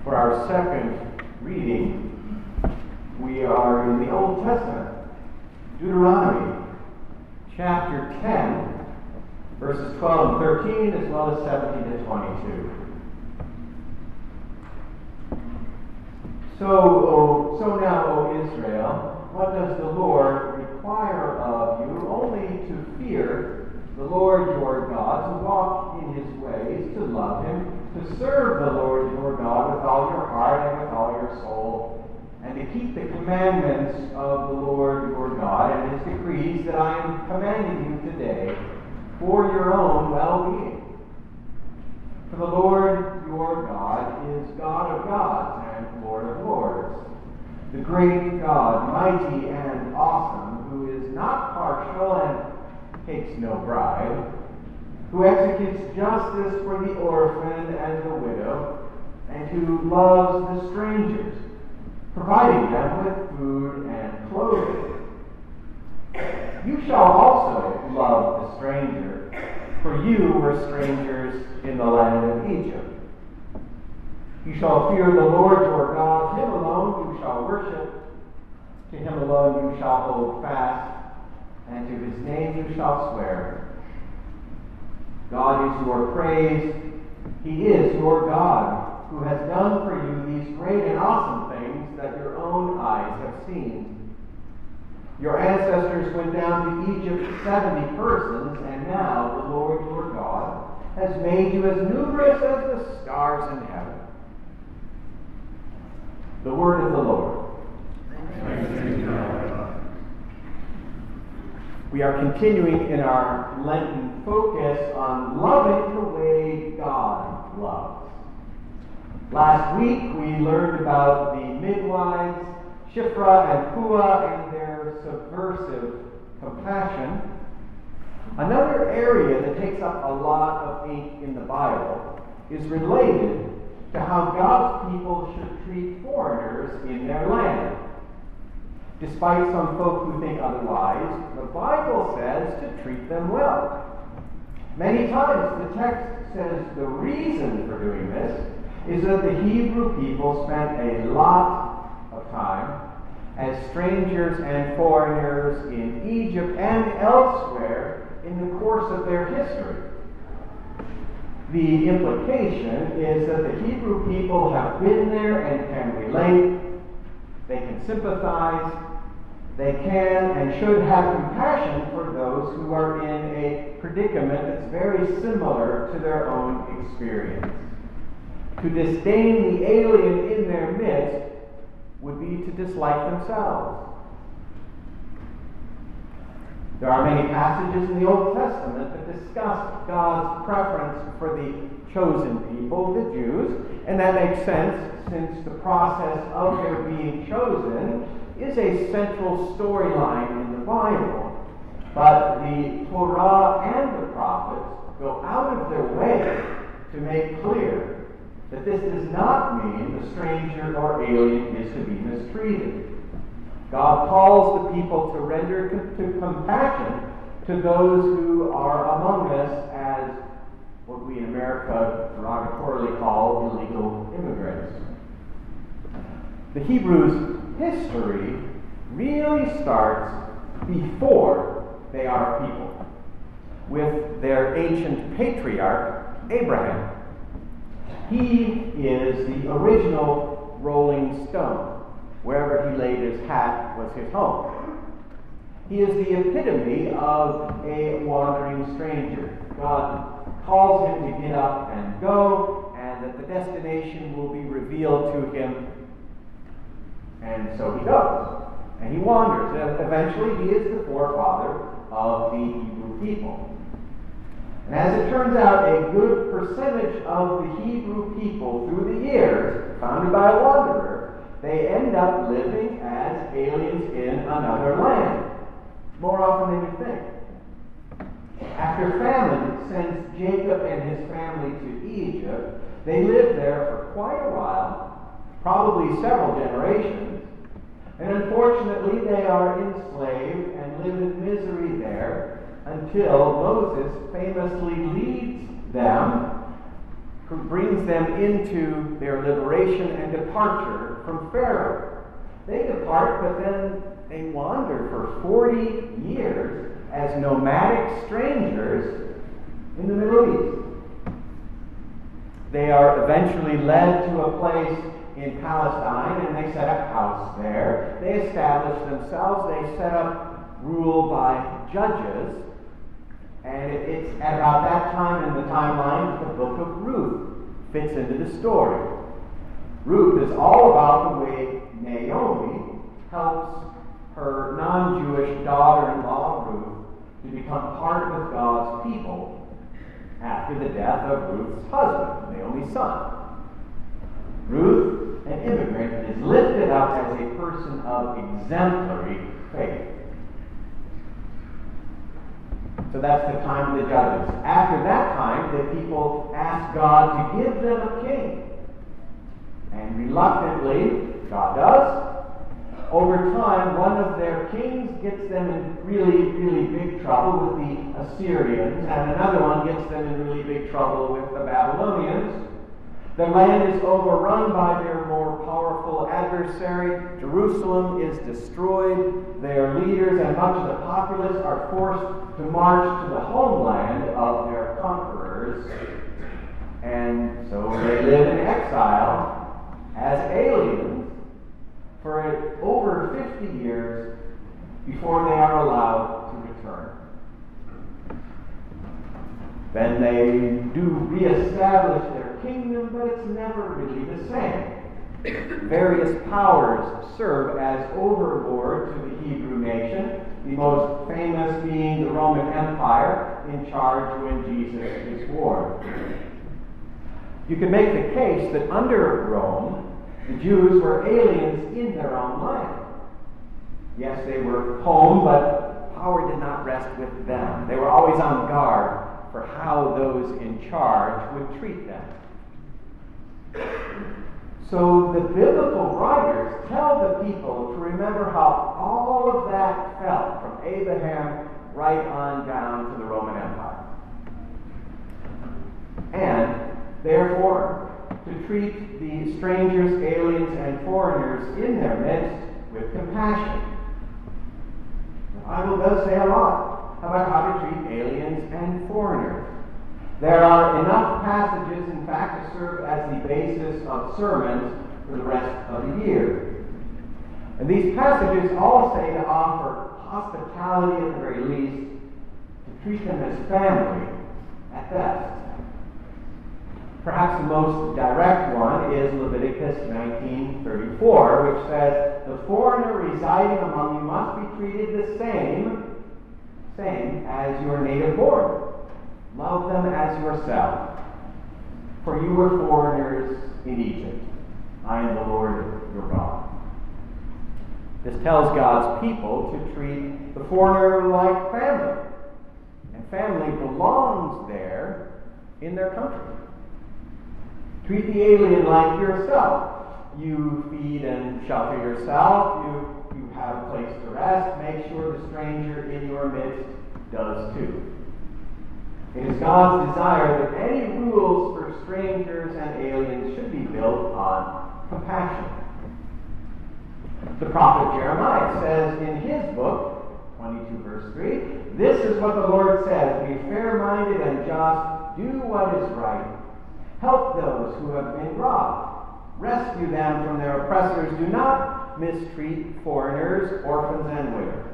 For our second reading, we are in the Old Testament, Deuteronomy chapter 10, verses 12 and 13, as well as 17 to 22. So now, O Israel, what does the Lord require of you? Only to fear the Lord your God, to walk in his ways, to love him, to serve the Lord your God with all your heart and with all your soul, and to keep the commandments of the Lord your God and his decrees that I am commanding you today for your own well-being. For the Lord your God is God of gods and Lord of lords, the great God, mighty and awesome, who is not partial and takes no bribe, who executes justice for the orphan and the widow, and who loves the strangers, providing them with food and clothing. You shall also love the stranger, for you were strangers in the land of Egypt. You shall fear the Lord your God, him alone you shall worship, to him alone you shall hold fast, and to his name you shall swear. God is your praise. He is your God, who has done for you these great and awesome things that your own eyes have seen. Your ancestors went down to Egypt 70 persons, and now the Lord your God has made you as numerous as the stars in heaven. The word of the Lord. We are continuing in our Lenten focus on loving the way God loves. Last week we learned about the midwives, Shiphrah and Puah, and their subversive compassion. Another area that takes up a lot of ink in the Bible is related to how God's people should treat foreigners in their land. Despite some folk who think otherwise, the Bible says to treat them well. Many times the text says the reason for doing this is that the Hebrew people spent a lot of time as strangers and foreigners in Egypt and elsewhere in the course of their history. The implication is that the Hebrew people have been there and can relate. They can sympathize. They can and should have compassion for those who are in a predicament that's very similar to their own experience. To disdain the alien in their midst would be to dislike themselves. There are many passages in the Old Testament that discuss God's preference for the chosen people, the Jews, and that makes sense since the process of their being chosen is a central storyline in the Bible. But the Torah and the prophets go out of their way to make clear that this does not mean the stranger or alien is to be mistreated. God calls the people to render compassion to those who are among us as what we in America derogatorily call illegal immigrants. The Hebrews' history really starts before they are people, with their ancient patriarch, Abraham. He is the original rolling stone. Wherever he laid his hat was his home. He is the epitome of a wandering stranger. God calls him to get up and go, and that the destination will be revealed to him. And so he goes, and he wanders. And eventually, he is the forefather of the Hebrew people. And as it turns out, a good percentage of the Hebrew people through the years, founded by a wanderer, they end up living as aliens in another land, more often than you think. After famine sends Jacob and his family to Egypt, they live there for quite a while, probably several generations, and unfortunately they are enslaved and live in misery there until Moses famously leads them brings them into their liberation and departure from Pharaoh. They depart, but then they wander for 40 years as nomadic strangers in the Middle East. They are eventually led to a place in Palestine, and they set up house there. They establish themselves. They set up rule by judges. And it's at about that time in the timeline that the book of Ruth fits into the story. Ruth is all about the way Naomi helps her non-Jewish daughter-in-law Ruth to become part of God's people after the death of Ruth's husband, Naomi's son. Ruth, an immigrant, is lifted up as a person of exemplary faith. So that's the time of the judges. After that time, the people ask God to give them a king. And reluctantly, God does. Over time, one of their kings gets them in really, really big trouble with the Assyrians, and another one gets them in really big trouble with the Babylonians. The land is overrun by their more powerful adversary. Jerusalem is destroyed. Their leaders and much of the populace are forced to march to the homeland of their conquerors. And so they live in exile as aliens for over 50 years before they are allowed to return. Then they do reestablish their kingdom, but it's never really the same. Various powers serve as overlord to the Hebrew nation, the most famous being the Roman Empire, in charge when Jesus is born. You can make the case that under Rome, the Jews were aliens in their own land. Yes, they were home, but power did not rest with them. They were always on guard for how those in charge would treat them. So the biblical writers tell the people to remember how all of that felt from Abraham right on down to the Roman Empire. And therefore, to treat the strangers, aliens, and foreigners in their midst with compassion. The Bible does say a lot about how to treat aliens and foreigners. There are enough passages, in fact, to serve as the basis of sermons for the rest of the year. And these passages all say to offer hospitality at the very least, to treat them as family at best. Perhaps the most direct one is Leviticus 19:34, which says, "The foreigner residing among you must be treated the same as your native born. Love them as yourself, for you were foreigners in Egypt. I am the Lord your God." This tells God's people to treat the foreigner like family, and family belongs there in their country. Treat the alien like yourself. You feed and shelter yourself. You have a place to rest. Make sure the stranger in your midst does too. It is God's desire that any rules for strangers and aliens should be built on compassion. The prophet Jeremiah says in his book, 22 verse 3, "This is what the Lord says, be fair-minded and just, do what is right. Help those who have been robbed. Rescue them from their oppressors. Do not mistreat foreigners, orphans, and widows."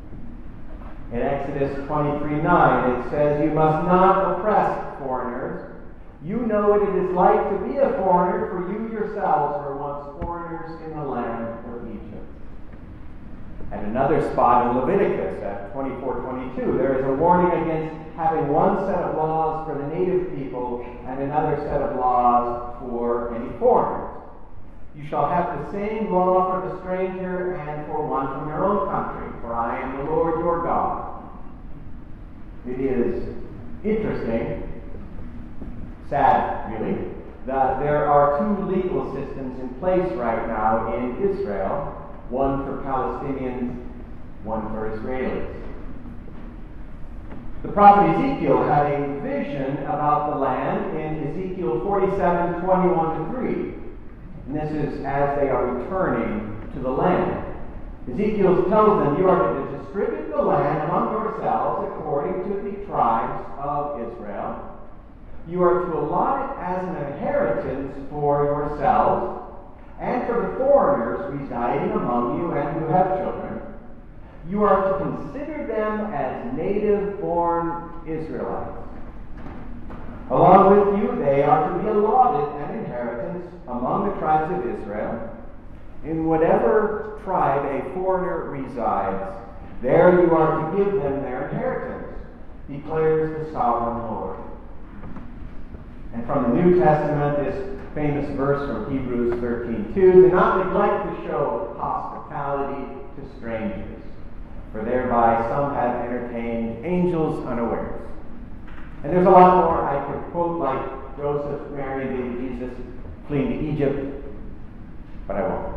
In Exodus 23:9, it says, "You must not oppress foreigners. You know what it is like to be a foreigner, for you yourselves were once foreigners in the land of Egypt." At another spot in Leviticus, at 24:22, there is a warning against having one set of laws for the native people and another set of laws for any foreigners. "You shall have the same law for the stranger and for one from your own country, for I am the Lord your God." It is interesting, sad really, that there are two legal systems in place right now in Israel, one for Palestinians, one for Israelis. The prophet Ezekiel had a vision about the land in Ezekiel 47:21-3. And this is as they are returning to the land. Ezekiel tells them, "You are to distribute the land among yourselves according to the tribes of Israel. You are to allot it as an inheritance for yourselves and for the foreigners residing among you and who have children. You are to consider them as native-born Israelites. Along with you, they are to be allotted an inheritance among the tribes of Israel. In whatever tribe a foreigner resides, there you are to give them their inheritance, declares the sovereign Lord." And from the New Testament, this famous verse from Hebrews 13:2, "Do not neglect to show hospitality to strangers, for thereby some have entertained angels unawares." And there's a lot more I could quote, like Joseph, Mary, and baby Jesus fleeing to Egypt, but I won't.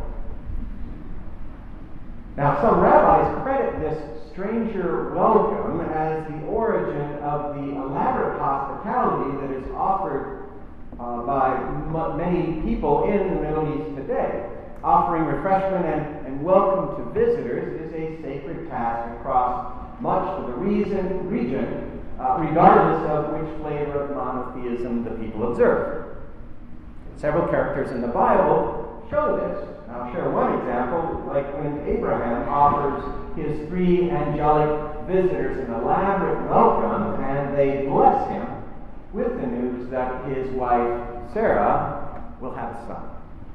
Now, some rabbis credit this stranger welcome as the origin of the elaborate hospitality that is offered by many people in the Middle East today. Offering refreshment and welcome to visitors is a sacred task across much of the region, regardless of which flavor of monotheism the people observe. Several characters in the Bible show this. I'll share one example, like when Abraham offers his 3 angelic visitors an elaborate welcome, and they bless him with the news that his wife Sarah will have a son.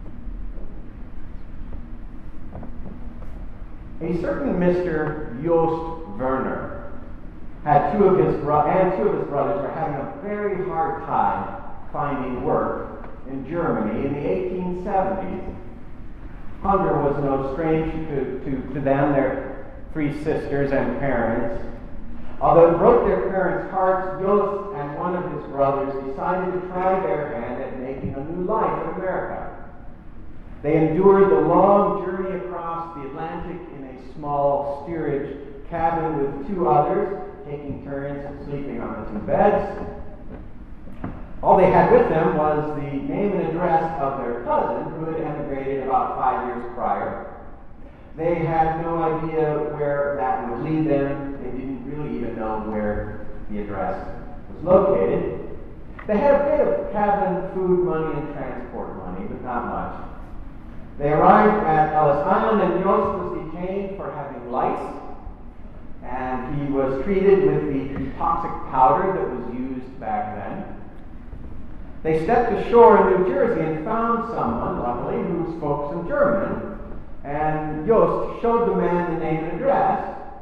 A certain Mr. Jost Werner had two of his brothers were having a very hard time finding work in Germany in the 1870s. Hunger was no strange to them, their 3 sisters and parents. Although it broke their parents' hearts, Jost and one of his brothers decided to try their hand at making a new life in America. They endured the long journey across the Atlantic in a small steerage cabin with 2 others, taking turns sleeping on the 2 beds. All they had with them was the name and address of their cousin, who had emigrated about 5 years prior. They had no idea where that would lead them. They didn't really even know where the address was located. They had a bit of cabin food money and transport money, but not much. They arrived at Ellis Island, and Jost was detained for having lice, and he was treated with the toxic powder that was used back then. They stepped ashore in New Jersey and found someone, luckily, who spoke some German, and Jost showed the man the name and address,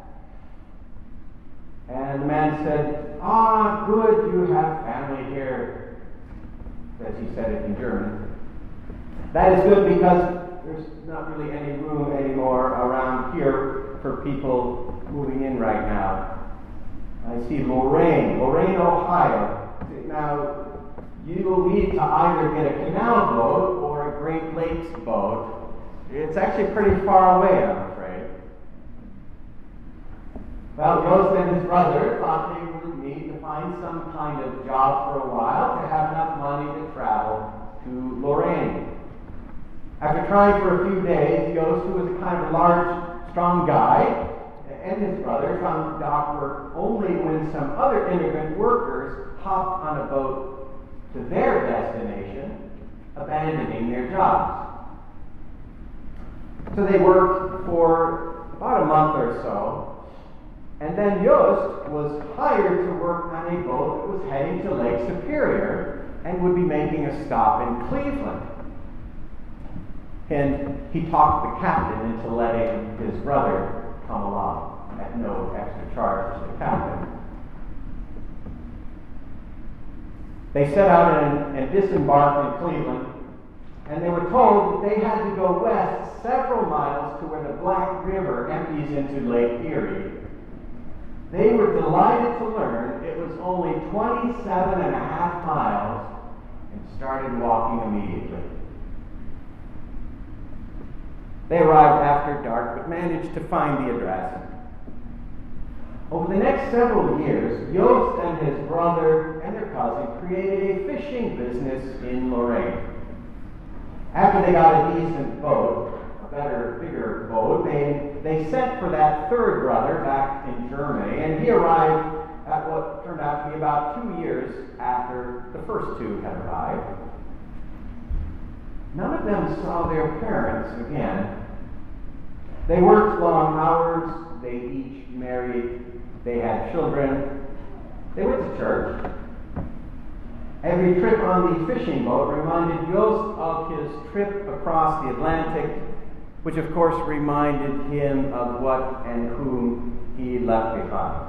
and the man said, "Ah, good, you have family here," as he said it in German. That is good because there's not really any room anymore around here for people moving in right now. I see Lorain, Ohio. Now, you will need to either get a canal boat or a Great Lakes boat. It's actually pretty far away, I'm afraid. Well, Jost and his brother thought they would need to find some kind of job for a while to have enough money to travel to Lorain. After trying for a few days, Jost, who was a kind of large, strong guy, and his brother found dock work only when some other immigrant workers hopped on a boat to their destination, abandoning their jobs. So they worked for about a month or so, and then Jost was hired to work on a boat that was heading to Lake Superior and would be making a stop in Cleveland. And he talked the captain into letting his brother come along at no extra charge to the captain. They set out and disembarked in Cleveland, and they were told that they had to go west several miles to where the Black River empties into Lake Erie. They were delighted to learn it was only 27.5 miles and started walking immediately. They arrived after dark, but managed to find the address. Over the next several years, Yost and his brother and their cousin created a fishing business in Lorraine. After they got a decent boat, a better, bigger boat, they sent for that third brother back in Germany, and he arrived at what turned out to be about 2 years after the first two had arrived. None of them saw their parents again. They worked long hours, they each married, they had children, they went to church. Every trip on the fishing boat reminded Yost of his trip across the Atlantic, which of course reminded him of what and whom he left behind.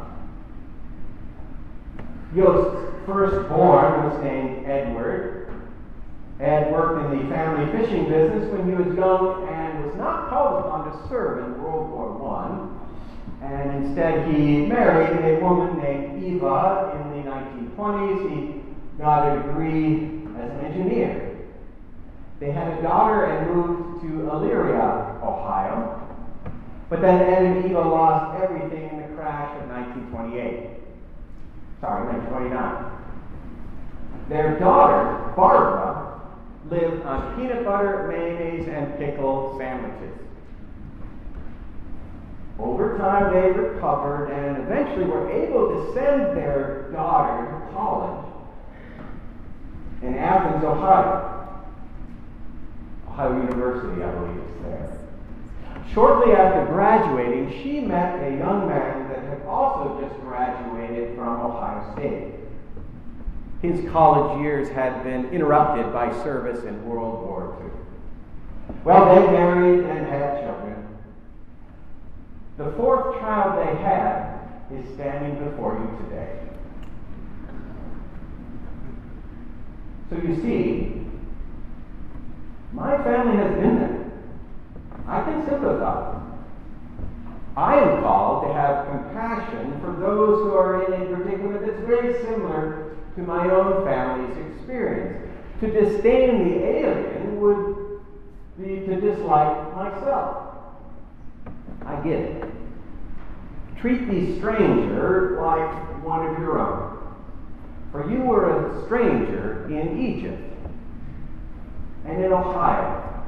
Yost's firstborn was named Edward. Ed worked in the family fishing business when he was young and was not called upon to serve in World War I. And instead he married a woman named Eva in the 1920s. He got a degree as an engineer. They had a daughter and moved to Elyria, Ohio. But then Ed and Eva lost everything in the crash of 1929. Their daughter, Barbara, lived on peanut butter, mayonnaise, and pickle sandwiches. Over time, they recovered and eventually were able to send their daughter to college in Athens, Ohio. Ohio University, I believe, is there. Shortly after graduating, she met a young man that had also just graduated from Ohio State. His college years had been interrupted by service in World War II. Well, they married and had children. The fourth child they had is standing before you today. So you see, my family has been there. I can sympathize. I am called to have compassion for those who are in a predicament that's very similar to my own family's experience. To disdain the alien would be to dislike myself. I get it. Treat the stranger like one of your own. For you were a stranger in Egypt and in Ohio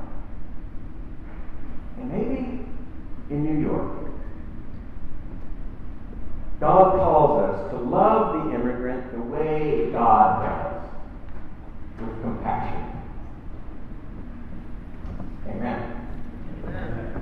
and maybe in New York. God calls us to love the immigrant the way God does, with compassion. Amen.